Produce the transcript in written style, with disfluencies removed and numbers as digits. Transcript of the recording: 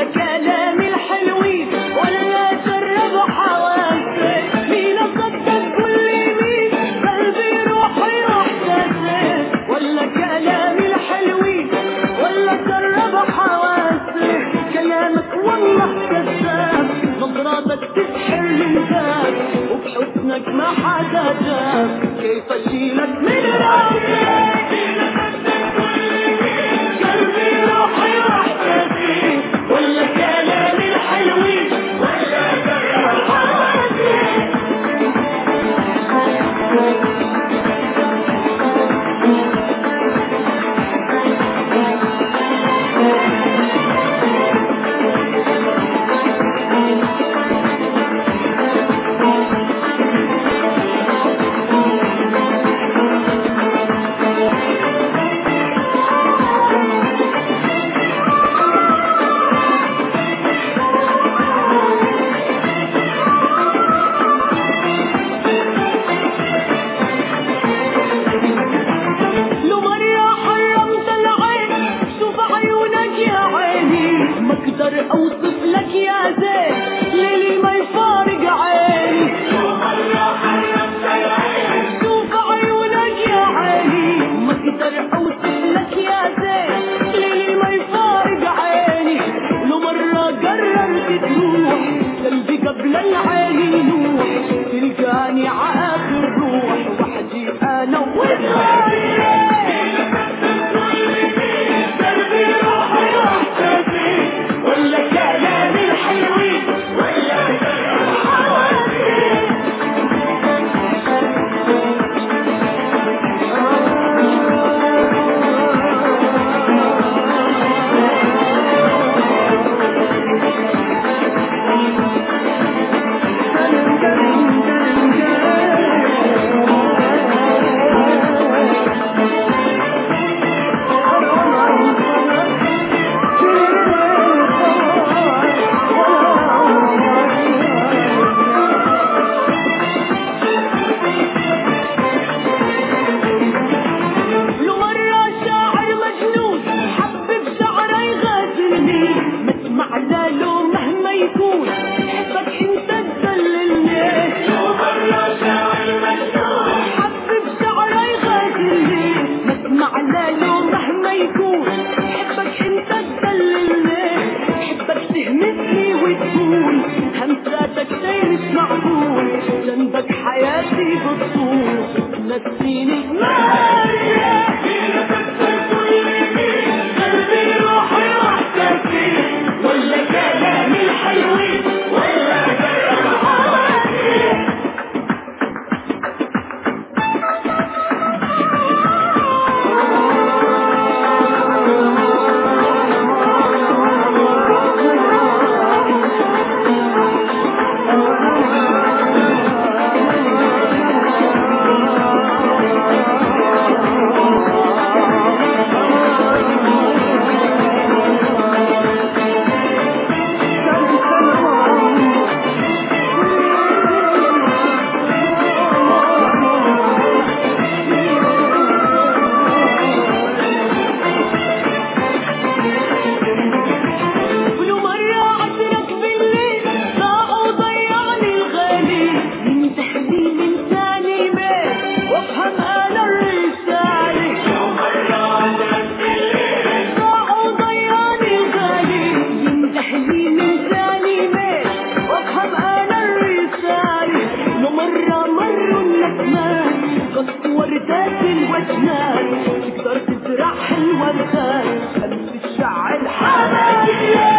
ولا كلامي الحلوين ولا جرب حواسي. مين اصدق كل مين قلبي روحي واحساسي، ولا كلامي الحلوين ولا جرب حواسي. كلامك والله كذاب، نظراتك تسحر الانسان وبحسنك ما حدا جاب. كيف اشيلك من راسي قلبي روحي واحساسي، ولا كلامي الحلوين ولا جرب حواسي. اوصف لك يا زين ليلي ما يفارق عيني، شوف عيونك يا عيني. ما اقدر اوصف لك يا زين ليلي ما يفارق عيني. لو مرة قررت تروح قلبي قبل العين ينوح، تلقاني عاخر روح وحدي انا وصاير. ولا كلامي الحلوين ولا جرب حواسي. جنبك حياتي بتطول نسيني قلبي روحي واحساسي، ولا كلامي الحلوين ولا جرب حواسي. تقدر تزرع الوردات خلف الشعر الحمادية.